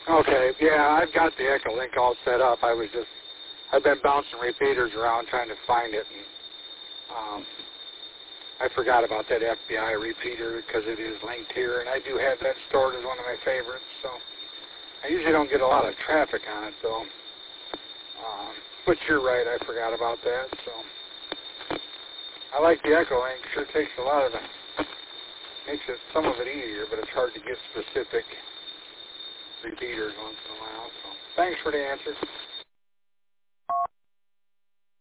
Okay, yeah, I've got the Echolink all set up. I've been bouncing repeaters around trying to find it, and I forgot about that FBI repeater because it is linked here, and I do have that stored as one of my favorites, so I usually don't get a lot of traffic on it, though. But you're right, I forgot about that, so I like the Echolink. Sure takes a lot of it. Makes it some of it easier, but it's hard to get specific repeaters once in a while, so thanks for the answer.